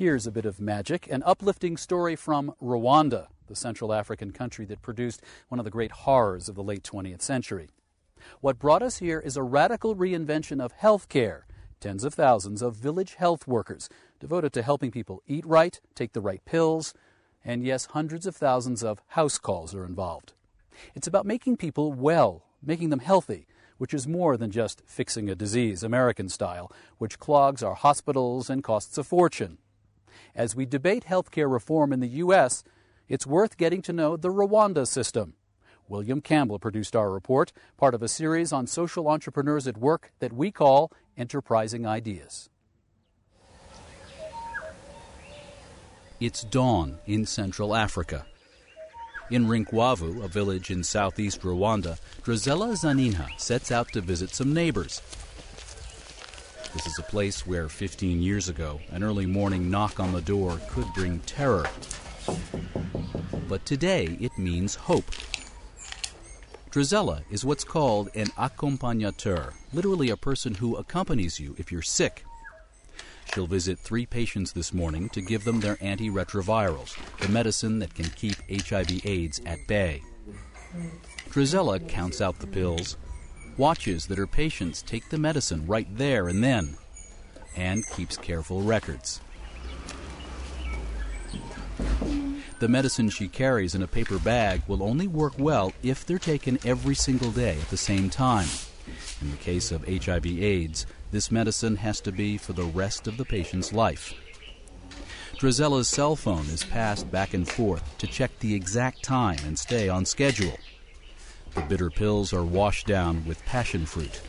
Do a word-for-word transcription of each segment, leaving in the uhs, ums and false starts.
Here's a bit of magic, an uplifting story from Rwanda, the Central African country that produced one of the great horrors of the late twentieth century. What brought us here is a radical reinvention of health care. Tens of thousands of village health workers devoted to helping people eat right, take the right pills, and yes, hundreds of thousands of house calls are involved. It's about making people well, making them healthy, which is more than just fixing a disease, American style, which clogs our hospitals and costs a fortune. As we debate healthcare reform in the U S, it's worth getting to know the Rwanda system. William Campbell produced our report, part of a series on social entrepreneurs at work that we call Enterprising Ideas. It's dawn in Central Africa. In Rinkwavu, a village in southeast Rwanda, Drizella Zaninha sets out to visit some neighbors. This is a place where fifteen years ago, an early morning knock on the door could bring terror. But today it means hope. Drizella is what's called an accompagnateur, literally a person who accompanies you if you're sick. She'll visit three patients this morning to give them their antiretrovirals, the medicine that can keep H I V AIDS at bay. Drizella counts out the pills, watches that her patients take the medicine right there and then, and keeps careful records. The medicine she carries in a paper bag will only work well if they're taken every single day at the same time. In the case of H I V AIDS, this medicine has to be for the rest of the patient's life. Drizella's cell phone is passed back and forth to check the exact time and stay on schedule. The bitter pills are washed down with passion fruit.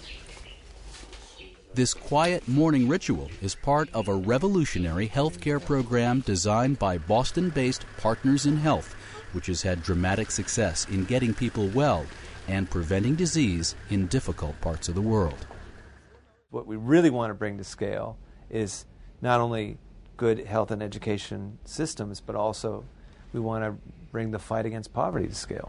This quiet morning ritual is part of a revolutionary healthcare program designed by Boston-based Partners in Health, which has had dramatic success in getting people well and preventing disease in difficult parts of the world. What we really want to bring to scale is not only good health and education systems, but also we want to bring the fight against poverty to scale.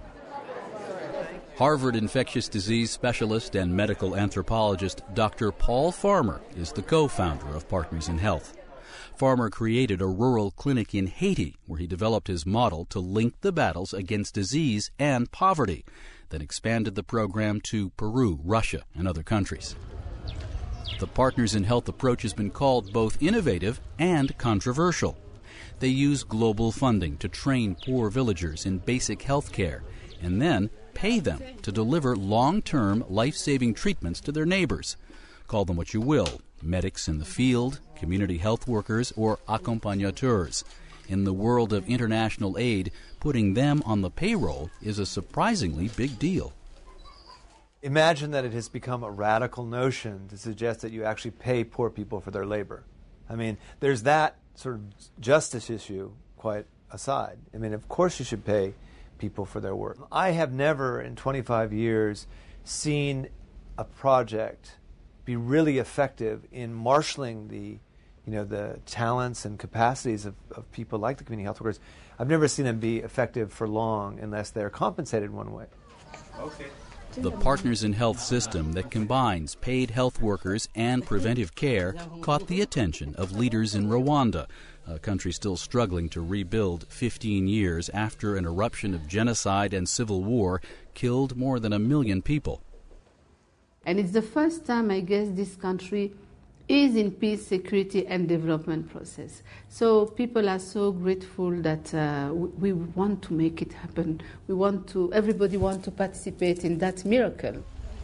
Harvard infectious disease specialist and medical anthropologist Doctor Paul Farmer is the co-founder of Partners in Health. Farmer created a rural clinic in Haiti where he developed his model to link the battles against disease and poverty, then expanded the program to Peru, Russia, and other countries. The Partners in Health approach has been called both innovative and controversial. They use global funding to train poor villagers in basic health care and then pay them to deliver long-term, life-saving treatments to their neighbors. Call them what you will, medics in the field, community health workers, or accompagnateurs. In the world of international aid, putting them on the payroll is a surprisingly big deal. Imagine that it has become a radical notion to suggest that you actually pay poor people for their labor. I mean, there's that sort of justice issue quite aside. I mean, of course you should pay people for their work. I have never in twenty-five years seen a project be really effective in marshaling the, you know, the talents and capacities of, of people like the community health workers. I've never seen them be effective for long unless they're compensated one way. Okay. The Partners in Health system that combines paid health workers and preventive care caught the attention of leaders in Rwanda, a country still struggling to rebuild fifteen years after an eruption of genocide and civil war killed more than a million people. And it's the first time, I guess, this country is in peace, security, and development process. So people are so grateful that uh, we, we want to make it happen. We want to, everybody wants to participate in that miracle.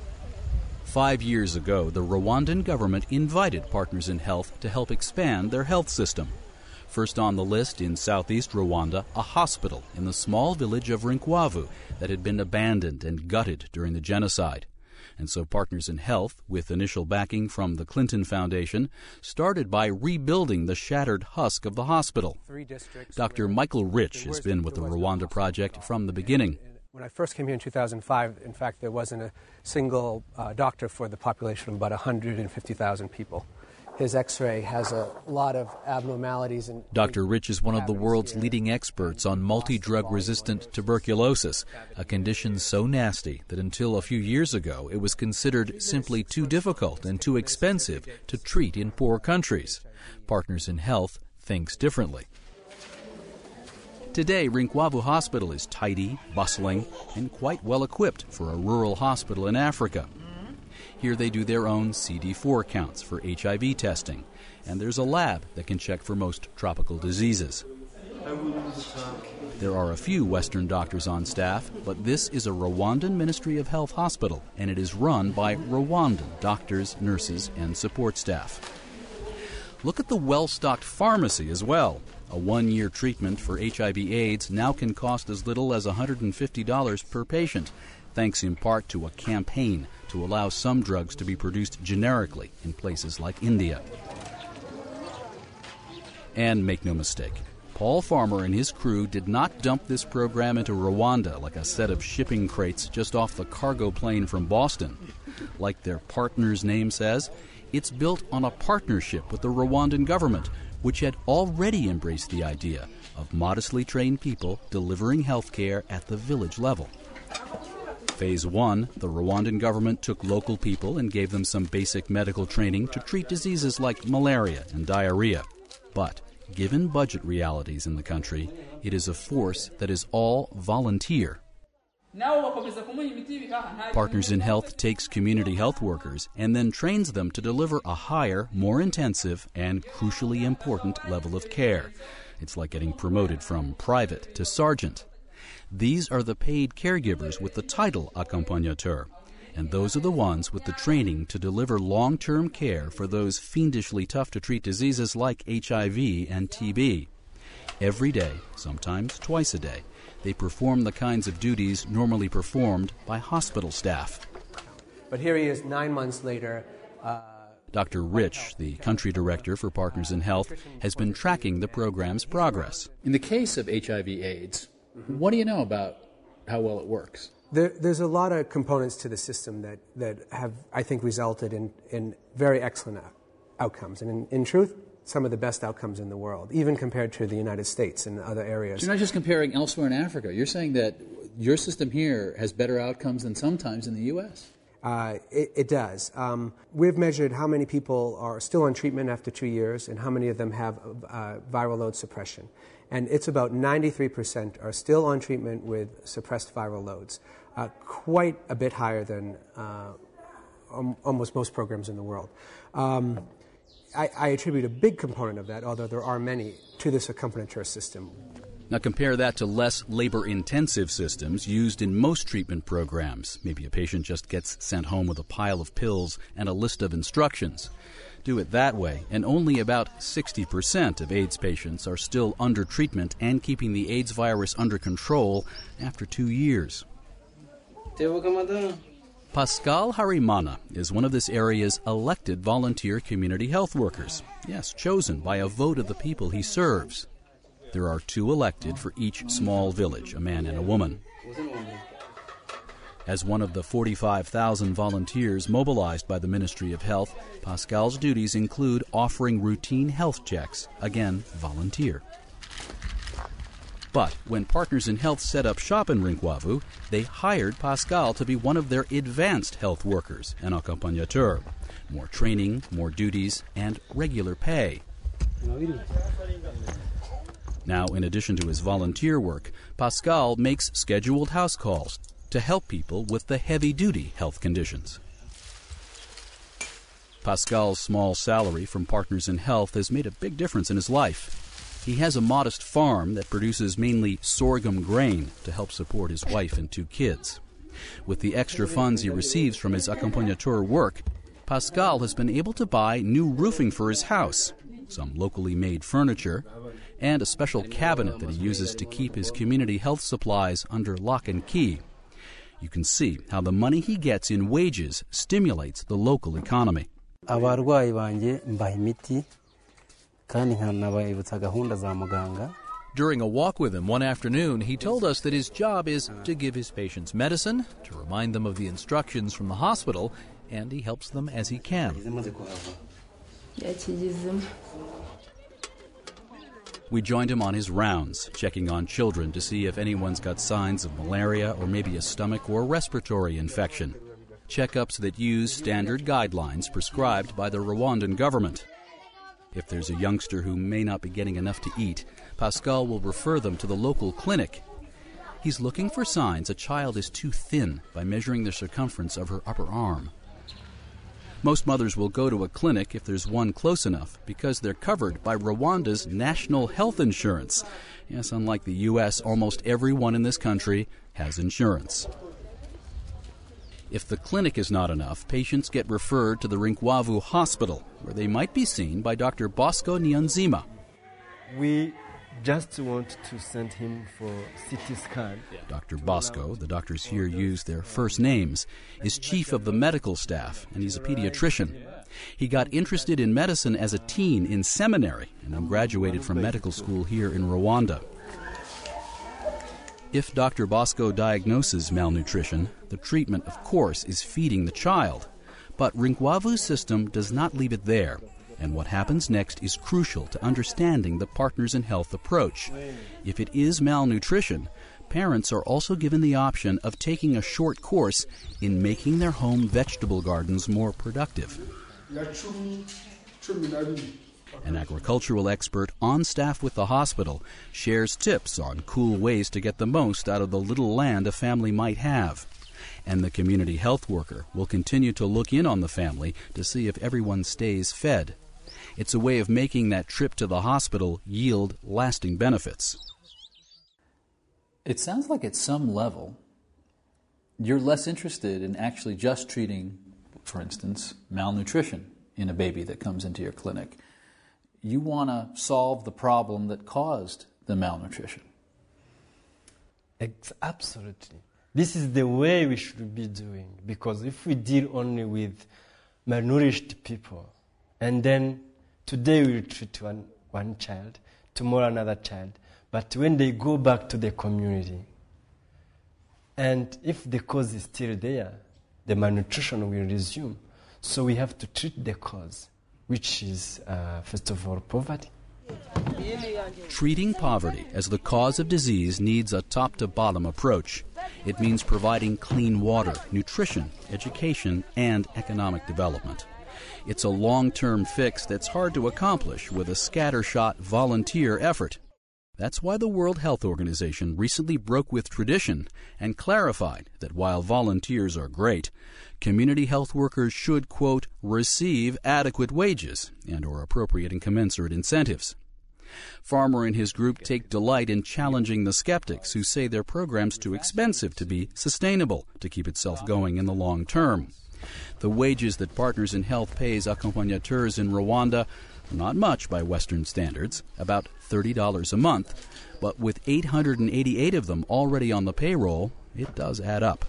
Five years ago, the Rwandan government invited Partners in Health to help expand their health system. First on the list in southeast Rwanda, a hospital in the small village of Rinkwavu that had been abandoned and gutted during the genocide. And so Partners in Health, with initial backing from the Clinton Foundation, started by rebuilding the shattered husk of the hospital. Doctor Michael Rich has been with the Rwanda project from the beginning. When I first came here in two thousand five, in fact, there wasn't a single uh, doctor for the population of about one hundred fifty thousand people. His x-ray has a lot of abnormalities. And Doctor Rich is one of the world's leading experts on multi-drug resistant tuberculosis, a condition so nasty that until a few years ago it was considered simply too difficult and too expensive to treat in poor countries. Partners in Health thinks differently. Today, Rinkwavu Hospital is tidy, bustling, and quite well equipped for a rural hospital in Africa. Here they do their own C D four counts for H I V testing, and there's a lab that can check for most tropical diseases. There are a few Western doctors on staff, but this is a Rwandan Ministry of Health hospital, and it is run by Rwandan doctors, nurses, and support staff. Look at the well-stocked pharmacy as well. A one-year treatment for H I V AIDS now can cost as little as one hundred fifty dollars per patient, thanks in part to a campaign to allow some drugs to be produced generically in places like India. And make no mistake, Paul Farmer and his crew did not dump this program into Rwanda like a set of shipping crates just off the cargo plane from Boston. Like their partner's name says, it's built on a partnership with the Rwandan government, which had already embraced the idea of modestly trained people delivering health care at the village level. Phase one, the Rwandan government took local people and gave them some basic medical training to treat diseases like malaria and diarrhea. But given budget realities in the country, it is a force that is all volunteer. Partners in Health takes community health workers and then trains them to deliver a higher, more intensive, and crucially important level of care. It's like getting promoted from private to sergeant. These are the paid caregivers with the title accompagnateur, and those are the ones with the training to deliver long-term care for those fiendishly tough-to-treat diseases like H I V and T B. Every day, sometimes twice a day, they perform the kinds of duties normally performed by hospital staff. But here he is nine months later. Uh, Doctor Rich, the country director for Partners in Health, has been tracking the program's progress. In the case of H I V AIDS, what do you know about how well it works? There, there's a lot of components to the system that, that have, I think, resulted in, in very excellent outcomes. And in, in truth, some of the best outcomes in the world, even compared to the United States and other areas. So you're not just comparing elsewhere in Africa. You're saying that your system here has better outcomes than sometimes in the U S? Uh, it, it does. Um, we've measured how many people are still on treatment after two years and how many of them have uh, viral load suppression. And it's about ninety-three percent are still on treatment with suppressed viral loads, uh, quite a bit higher than uh, um, almost most programs in the world. Um, I, I attribute a big component of that, although there are many, to this accompagnateur system. Now compare that to less labor-intensive systems used in most treatment programs. Maybe a patient just gets sent home with a pile of pills and a list of instructions. Do it that way, and only about sixty percent of AIDS patients are still under treatment and keeping the AIDS virus under control after two years. Pascal Harimana is one of this area's elected volunteer community health workers. Yes, chosen by a vote of the people he serves. There are two elected for each small village, a man and a woman. As one of the forty-five thousand volunteers mobilized by the Ministry of Health, Pascal's duties include offering routine health checks, again, volunteer. But when Partners in Health set up shop in Rinkwavu, they hired Pascal to be one of their advanced health workers, an accompagnateur. More training, more duties, and regular pay. Now, in addition to his volunteer work, Pascal makes scheduled house calls to help people with the heavy-duty health conditions. Pascal's small salary from Partners in Health has made a big difference in his life. He has a modest farm that produces mainly sorghum grain to help support his wife and two kids. With the extra funds he receives from his accompagnateur work, Pascal has been able to buy new roofing for his house, some locally made furniture, and a special cabinet that he uses to keep his community health supplies under lock and key. You can see how the money he gets in wages stimulates the local economy. Abarwayi banje mbaha imiti kandi nkanabibutsa gahunda za muganga. During a walk with him one afternoon, he told us that his job is to give his patients medicine, to remind them of the instructions from the hospital, and he helps them as he can. We joined him on his rounds, checking on children to see if anyone's got signs of malaria or maybe a stomach or respiratory infection. Checkups that use standard guidelines prescribed by the Rwandan government. If there's a youngster who may not be getting enough to eat, Pascal will refer them to the local clinic. He's looking for signs a child is too thin by measuring the circumference of her upper arm. Most mothers will go to a clinic if there's one close enough because they're covered by Rwanda's national health insurance. Yes, unlike the U S, almost everyone in this country has insurance. If the clinic is not enough, patients get referred to the Rinkwavu Hospital, where they might be seen by Doctor Bosco Nyanzima. We just want to send him for C T scan. Doctor Bosco, the doctors here use their first names, is chief of the medical staff, and he's a pediatrician. He got interested in medicine as a teen in seminary and then graduated from medical school here in Rwanda. If Doctor Bosco diagnoses malnutrition, the treatment, of course, is feeding the child. But Rinkwavu's system does not leave it there, and what happens next is crucial to understanding the Partners in Health approach. If it is malnutrition, parents are also given the option of taking a short course in making their home vegetable gardens more productive. An agricultural expert on staff with the hospital shares tips on cool ways to get the most out of the little land a family might have. And the community health worker will continue to look in on the family to see if everyone stays fed. It's a way of making that trip to the hospital yield lasting benefits. It sounds like at some level you're less interested in actually just treating, for instance, malnutrition in a baby that comes into your clinic. You want to solve the problem that caused the malnutrition. Absolutely. This is the way we should be doing, because if we deal only with malnourished people, and then today we treat one, one child, tomorrow another child, but when they go back to the community, and if the cause is still there, the malnutrition will resume. So we have to treat the cause, which is, uh, first of all, poverty. Treating poverty as the cause of disease needs a top-to-bottom approach. It means providing clean water, nutrition, education, and economic development. It's a long-term fix that's hard to accomplish with a scattershot volunteer effort. That's why the World Health Organization recently broke with tradition and clarified that while volunteers are great, community health workers should, quote, receive adequate wages and or appropriate and commensurate incentives. Farmer and his group take delight in challenging the skeptics who say their program's too expensive to be sustainable to keep itself going in the long term. The wages that Partners in Health pays accompagnateurs in Rwanda, not much by Western standards, about thirty dollars a month, but with eight hundred eighty-eight of them already on the payroll, it does add up.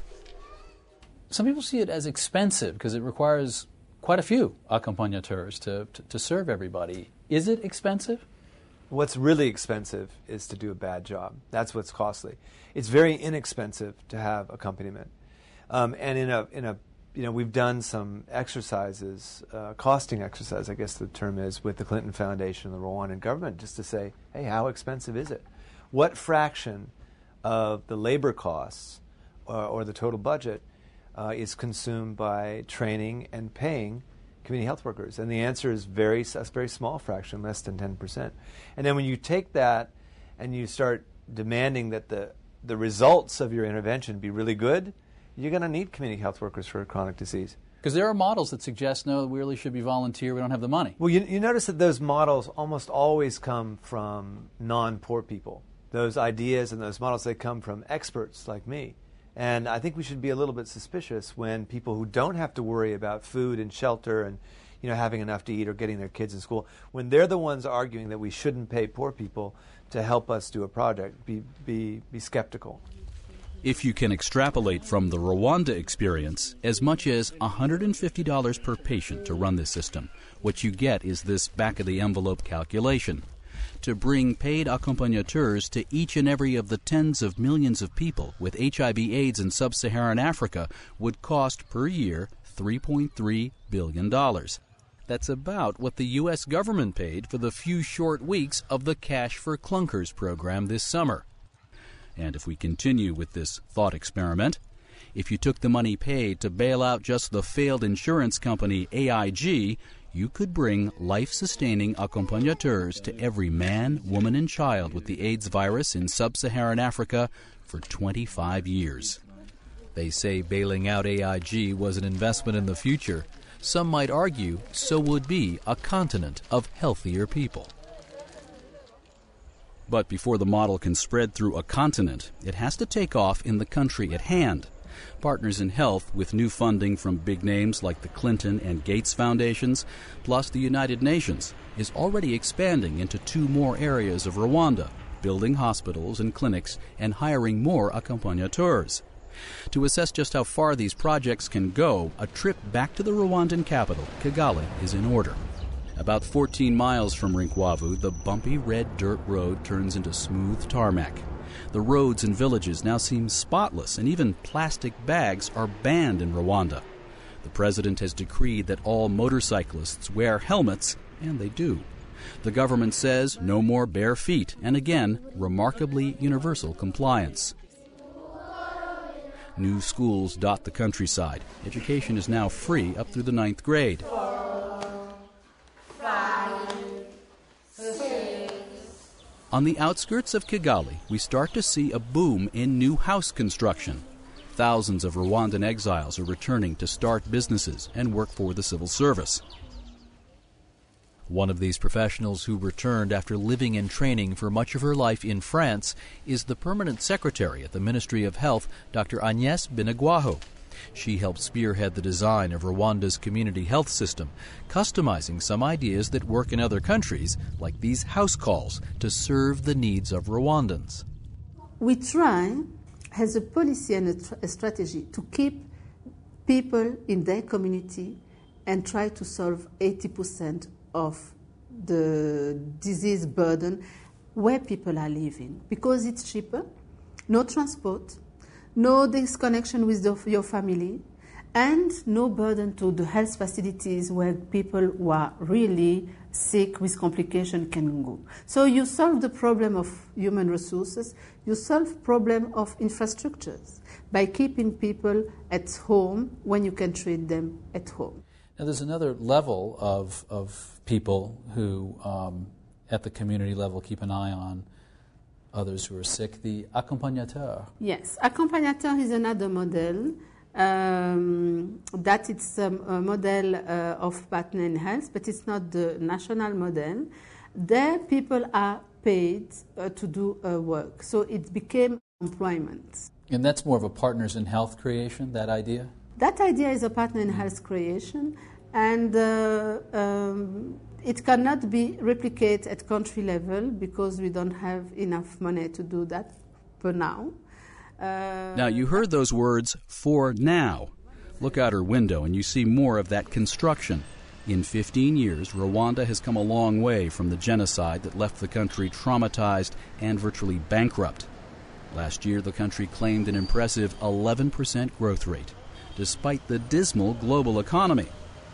Some people see it as expensive because it requires quite a few accompagnateurs to, to, to serve everybody. Is it expensive? What's really expensive is to do a bad job. That's what's costly. It's very inexpensive to have accompaniment. Um, and in a, in a, you know, we've done some exercises, uh, costing exercise, I guess the term is, with the Clinton Foundation and the Rwandan government, just to say, hey, how expensive is it? What fraction of the labor costs uh, or the total budget uh, is consumed by training and paying community health workers? And the answer is very, a very small fraction, less than ten percent. And then when you take that and you start demanding that the, the results of your intervention be really good, you're going to need community health workers for chronic disease. Because there are models that suggest, no, we really should be volunteer, we don't have the money. Well, you, you notice that those models almost always come from non-poor people. Those ideas and those models, they come from experts like me. And I think we should be a little bit suspicious when people who don't have to worry about food and shelter and, you know, having enough to eat or getting their kids in school, when they're the ones arguing that we shouldn't pay poor people to help us do a project, be, be, be skeptical. If you can extrapolate from the Rwanda experience, as much as one hundred fifty dollars per patient to run this system, what you get is this back-of-the-envelope calculation. To bring paid accompagnateurs to each and every of the tens of millions of people with H I V AIDS in sub-Saharan Africa would cost per year three point three billion dollars. That's about what the U S government paid for the few short weeks of the Cash for Clunkers program this summer. And if we continue with this thought experiment, if you took the money paid to bail out just the failed insurance company A I G, you could bring life-sustaining accompagnateurs to every man, woman, and child with the AIDS virus in sub-Saharan Africa for twenty-five years. They say bailing out A I G was an investment in the future. Some might argue so would be a continent of healthier people. But before the model can spread through a continent, it has to take off in the country at hand. Partners in Health, with new funding from big names like the Clinton and Gates Foundations, plus the United Nations, is already expanding into two more areas of Rwanda, building hospitals and clinics and hiring more accompagnateurs. To assess just how far these projects can go, a trip back to the Rwandan capital, Kigali, is in order. About fourteen miles from Rinkwavu, the bumpy red dirt road turns into smooth tarmac. The roads and villages now seem spotless, and even plastic bags are banned in Rwanda. The president has decreed that all motorcyclists wear helmets, and they do. The government says no more bare feet, and again, remarkably universal compliance. New schools dot the countryside. Education is now free up through the ninth grade. On the outskirts of Kigali, we start to see a boom in new house construction. Thousands of Rwandan exiles are returning to start businesses and work for the civil service. One of these professionals who returned after living and training for much of her life in France is the permanent secretary at the Ministry of Health, Doctor Agnès Binagwaho. She helped spearhead the design of Rwanda's community health system, customizing some ideas that work in other countries, like these house calls, to serve the needs of Rwandans. We try, as a policy and a, tr- a strategy, to keep people in their community and try to solve eighty percent of the disease burden where people are living, because it's cheaper, no transport, no disconnection with the, your family, and no burden to the health facilities where people who are really sick with complication can go. So you solve the problem of human resources, you solve problem of infrastructures by keeping people at home when you can treat them at home. Now, there's another level of of people who, um, at the community level, keep an eye on others who are sick, the accompagnateur. Yes, accompagnateur is another model. Um, that it's um, a model uh, of partner in health, but it's not the national model. There, people are paid uh, to do uh, work, so it became employment. And that's more of a partners in health creation, that idea? That idea is a partner in health creation, and uh, um, it cannot be replicated at country level because we don't have enough money to do that for now. Uh, now, you heard those words, for now. Look out her window and you see more of that construction. In fifteen years, Rwanda has come a long way from the genocide that left the country traumatized and virtually bankrupt. Last year, the country claimed an impressive eleven percent growth rate, despite the dismal global economy.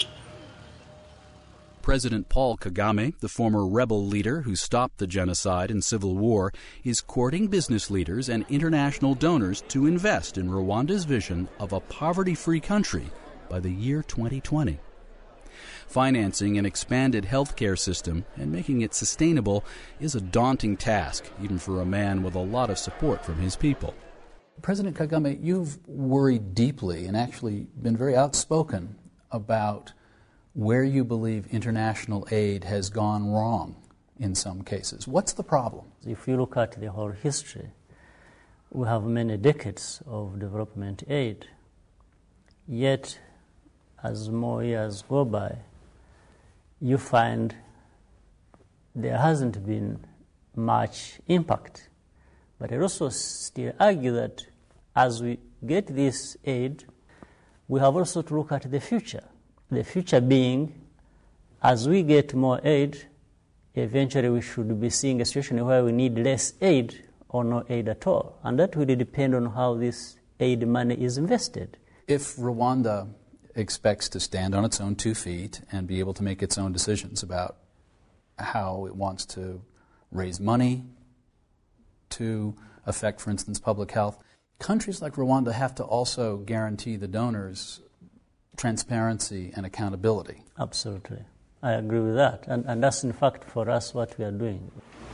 President Paul Kagame, the former rebel leader who stopped the genocide and civil war, is courting business leaders and international donors to invest in Rwanda's vision of a poverty-free country by the year twenty twenty. Financing an expanded healthcare system and making it sustainable is a daunting task, even for a man with a lot of support from his people. President Kagame, you've worried deeply and actually been very outspoken about where you believe international aid has gone wrong in some cases. What's the problem? If you look at the whole history, we have many decades of development aid. Yet, as more years go by, you find there hasn't been much impact. But I also still argue that as we get this aid, we have also to look at the future. The future being, as we get more aid, eventually we should be seeing a situation where we need less aid or no aid at all. And that will depend on how this aid money is invested. If Rwanda expects to stand on its own two feet and be able to make its own decisions about how it wants to raise money to affect, for instance, public health, countries like Rwanda have to also guarantee the donors transparency and accountability. Absolutely. I agree with that. And, and that's, in fact, for us what we are doing.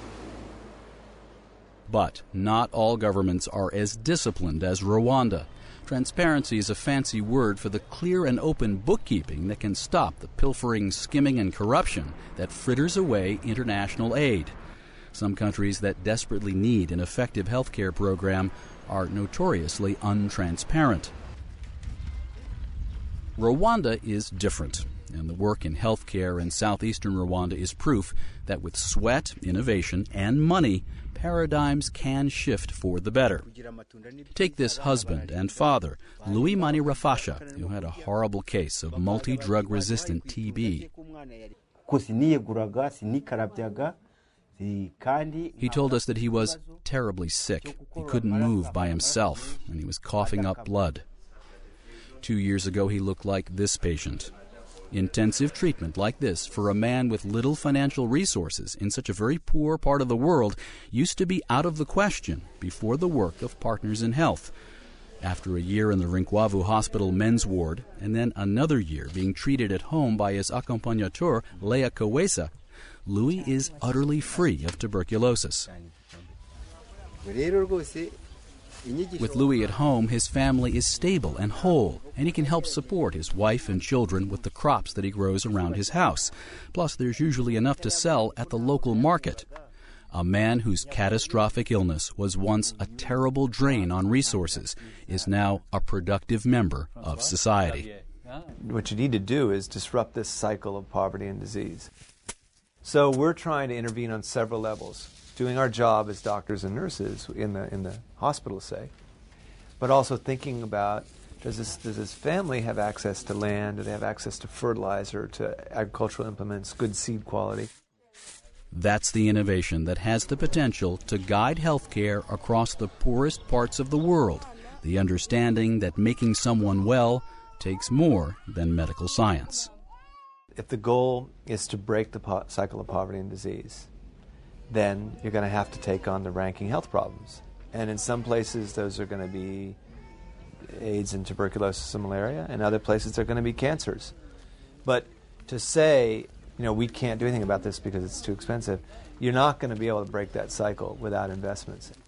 But not all governments are as disciplined as Rwanda. Transparency is a fancy word for the clear and open bookkeeping that can stop the pilfering, skimming, and corruption that fritters away international aid. Some countries that desperately need an effective health care program are notoriously untransparent. Rwanda is different, and the work in health care in southeastern Rwanda is proof that with sweat, innovation, and money, paradigms can shift for the better. Take this husband and father, Louis Manirafasha, who had a horrible case of multi-drug resistant T B. He told us that he was terribly sick. He couldn't move by himself, and he was coughing up blood. Two years ago, he looked like this patient. Intensive treatment like this for a man with little financial resources in such a very poor part of the world used to be out of the question before the work of Partners in Health. After a year in the Rinkwavu Hospital men's ward and then another year being treated at home by his accompagnateur, Leah Kawesa, Louis is utterly free of tuberculosis. With Louis at home, his family is stable and whole, and he can help support his wife and children with the crops that he grows around his house. Plus, there's usually enough to sell at the local market. A man whose catastrophic illness was once a terrible drain on resources is now a productive member of society. What you need to do is disrupt this cycle of poverty and disease. So we're trying to intervene on several levels, doing our job as doctors and nurses in the in the hospital, say, but also thinking about, does this does this family have access to land? Do they have access to fertilizer, to agricultural implements, good seed quality? That's the innovation that has the potential to guide healthcare across the poorest parts of the world, the understanding that making someone well takes more than medical science. If the goal is to break the po- cycle of poverty and disease, then you're going to have to take on the ranking health problems. And in some places, those are going to be AIDS and tuberculosis and malaria. In other places, they're going to be cancers. But to say, you know, we can't do anything about this because it's too expensive, you're not going to be able to break that cycle without investments.